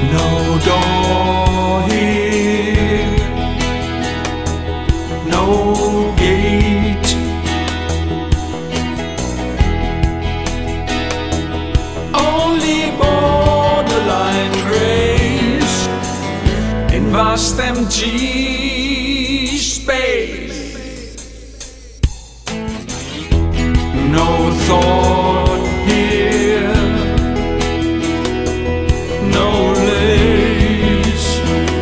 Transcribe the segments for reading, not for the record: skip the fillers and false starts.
No door here, no gate. Only borderline grace in vast empty space. No thought here, no lace.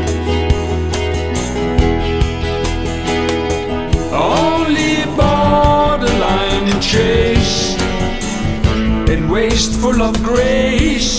Only borderline chase and wasteful of grace.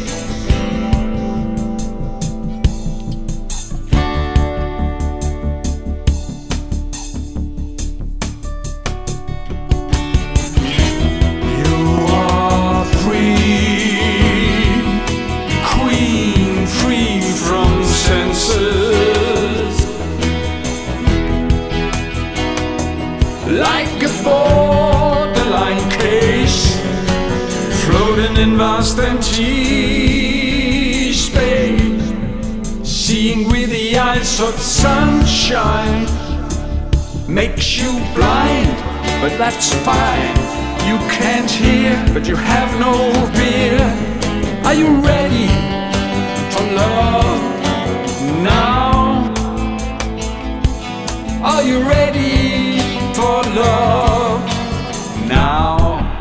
Like a borderline case, floating in vast empty space, seeing with the eyes of sunshine makes you blind, but that's fine. You can't hear, but you have no fear. Are you ready for love now? Are you ready for love now?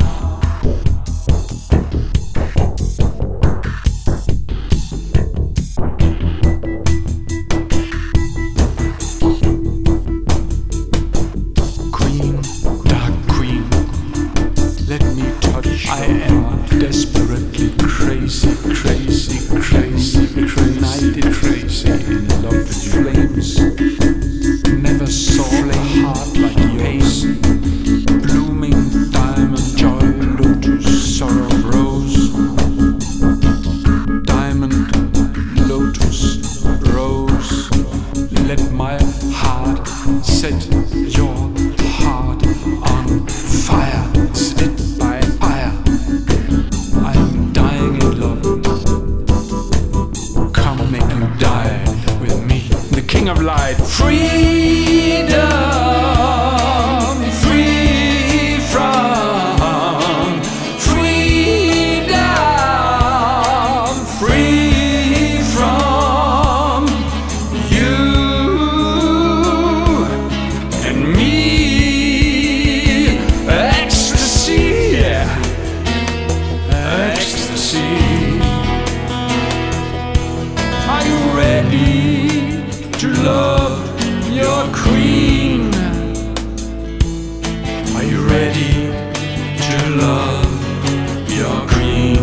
Queen, dark queen, let me touch. I am desperately crazy, crazy, crazy, crazy, crazy in love with flames. Never saw a heart like yours, blooming diamond, joy, lotus, sorrow, rose. Diamond, lotus, rose. Let my heart set your heart on fire, lit by fire. I'm dying in love. Come make you die with me, the king of light. Freedom, free from freedom, free from you and me. Ecstasy, ecstasy. Are you ready to love your queen? Are you ready to love your queen?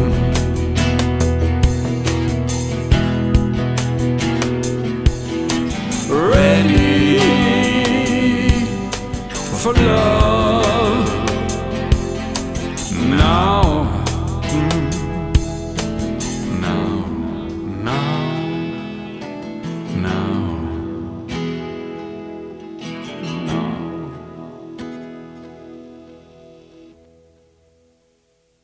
Ready for love.